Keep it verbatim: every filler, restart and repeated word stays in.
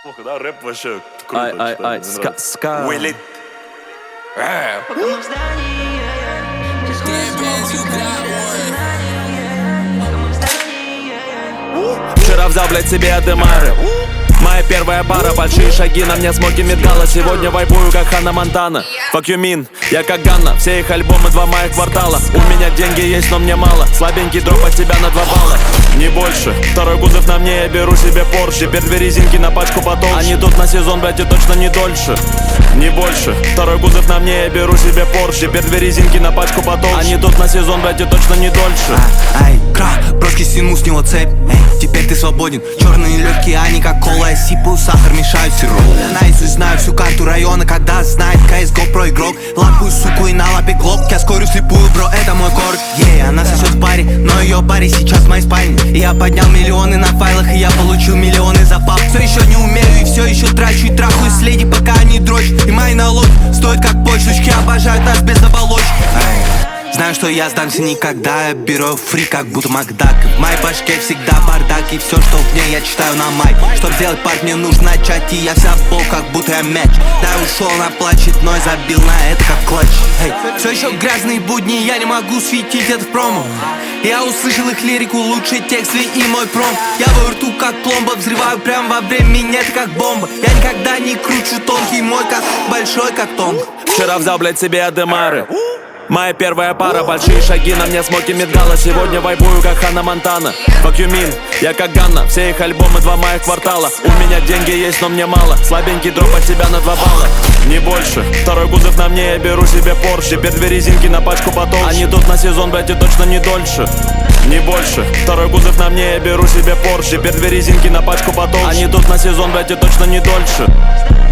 Плохо, да? Рэп вообще круто. Ай, ай, ай, ска, ска. Уилли. Вчера взял, блядь, себе Адемары. Моя первая пара, большие шаги на мне, смоки металла. Сегодня вайбую, как Ханна Монтана. Fuck you mean, я как Ганна. Все их альбомы, два моих квартала. У меня деньги есть, но мне мало. Слабенький дроп от тебя на два балла. Не больше, второй кузов на мне, я беру себе Порш. Теперь две резинки на пачку потолще. Они тут на сезон, блядь, и точно не дольше. Не больше, второй кузов на мне, я беру себе Порш. Теперь две резинки на пачку потолще. Они тут на сезон, блядь, и точно не дольше. а, Ай, кра, броски стяну с него цепь. Эй, теперь ты свободен. Черные легкие, они как кола. Я сипаю сахар, мешаю сироп. Наизусть знаю всю карту района, когда знает си эс го про игрок. Лапаю суку и на лапе глок. Я скорю слепую, бро, это мой корк. Ей, yeah, она сосет в паре, но ее паре сейчас в моей спальне. И я поднял миллионы на файлах, и я получил миллионы за пап. Все еще не умею и все еще трачу. И трахаю следи, пока они дрочь. И мои налоги стоят как почточки. Обожают нас без оболочки. Знаю, что я сдамся никогда. Я беру фри, как будто Макдак. В моей башке всегда бардак. И все, что в ней, я читаю на майк. Чтоб сделать парк, мне нужно начать. И я вся в пол, как будто я мяч. Да, ушел, она плачет, но я забил на это, как клатч. Hey. Все еще грязные будни, я не могу светить это в промо. Я услышал их лирику, лучший текст и мой пром. Я в рту, как пломба, взрываю прямо во время меня, это как бомба. Я никогда не кручу тонкий, мой как большой, как тонг. Вчера взял, блядь, себе Адемары. Моя первая пара, большие шаги на мне, смоки медгала. Сегодня вайбую, как Ханна Монтана. Fuck you mean, я как Ганна. Все их альбомы, два моих квартала. У меня деньги есть, но мне мало. Слабенький дроп от тебя на два балла. Не больше, второй кузов на мне, я беру себе Порш. Теперь две резинки на пачку потолще. Они тут на сезон, блядь, и точно не дольше. Не больше, второй кузов на мне, я беру себе Порш. Теперь две резинки на пачку потолще. Они тут на сезон, блядь, и точно не дольше.